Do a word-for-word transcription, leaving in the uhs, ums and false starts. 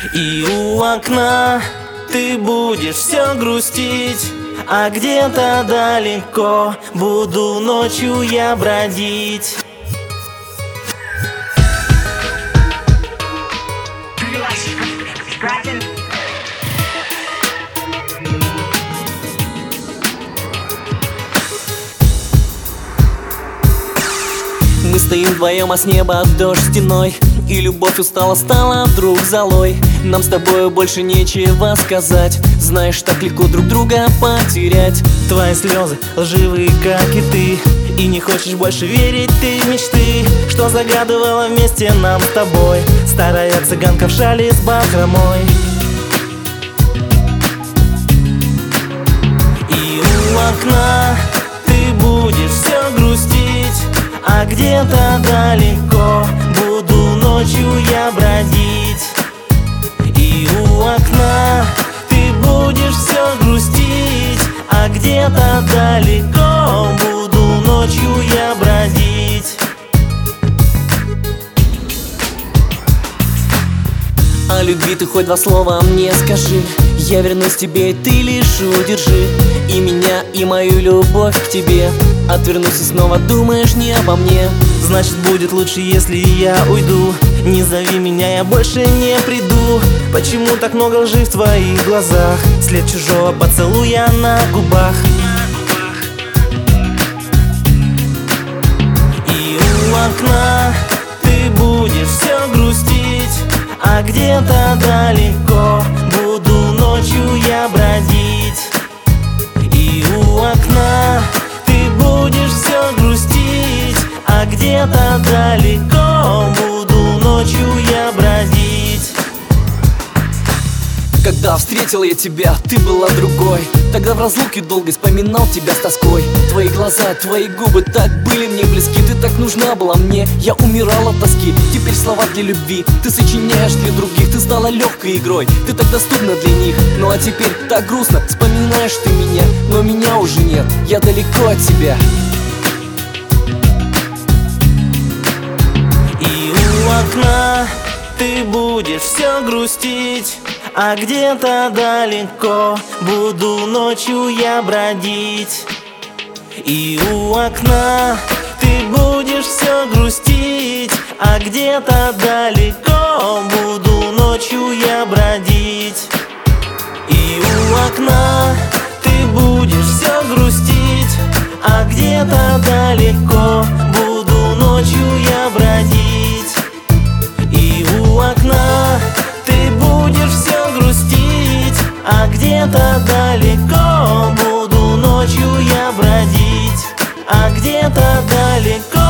И у окна ты будешь все грустить, а где-то далеко буду ночью я бродить. Мы стоим вдвоем, а с неба дождь стеной, и любовь устала, стала вдруг золой. Нам с тобою больше нечего сказать, знаешь, так легко друг друга потерять. Твои слезы лживые, как и ты, и не хочешь больше верить ты в мечты, что загадывала вместе нам с тобой старая цыганка в шали с бахромой. И у окна ты будешь все грустить, а где-то далеко буду ночью я бродить. И у окна ты будешь все грустить, а где-то далеко буду ночью я бродить. О любви ты хоть два слова мне скажи, я вернусь тебе, и ты лишь удержи и меня, и мою любовь к тебе. Отвернусь и снова думаешь не обо мне, значит будет лучше, если я уйду. Не зови меня, я больше не приду. Почему так много лжи в твоих глазах, след чужого поцелуя на губах. И у окна ты будешь все грустить, а где-то далеко буду ночью я бродить. И у окна ты будешь все грустить, а где-то далеко буду ночью я бродить. Когда встретил я тебя, ты была другой. Тогда в разлуке долго вспоминал тебя с тоской. Твои глаза, твои губы так были мне близки. Ты так нужна была мне, я умирал от тоски. Теперь слова для любви ты сочиняешь для других. Ты стала легкой игрой, ты так доступна для них. Ну а теперь так грустно, вспоминаешь ты меня, но меня уже нет, я далеко от тебя. И у окна ты будешь все грустить, а где-то далеко буду ночью я бродить. И у окна ты будешь все грустить, а где-то далеко буду ночью я бродить. И у окна ты будешь все грустить, а где-то далеко буду ночью я бродить. И у окна ты будешь все грустить, а где-то далеко буду ночью я бродить, а где-то далеко